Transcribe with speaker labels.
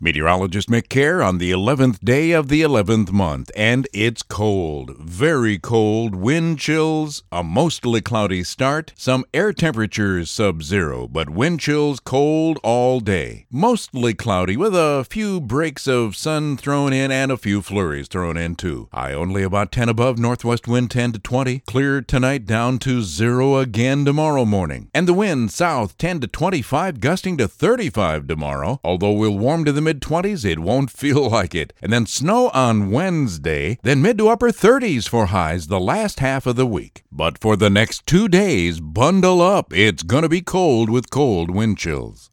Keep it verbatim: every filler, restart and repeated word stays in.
Speaker 1: Meteorologist Mick Kerr on the eleventh day of the eleventh month, and it's cold, very cold, wind chills, a mostly cloudy start, some air temperatures sub-zero, but wind chills cold all day. Mostly cloudy with a few breaks of sun thrown in and a few flurries thrown in too. High only about ten above, northwest wind ten to twenty, clear tonight down to zero again tomorrow morning. And the wind south ten to twenty-five, gusting to thirty-five tomorrow, although we'll warm to the mid-twenties, it won't feel like it. And then snow on Wednesday, then mid to upper thirties for highs the last half of the week. But for the next two days, bundle up. It's gonna be cold with cold wind chills.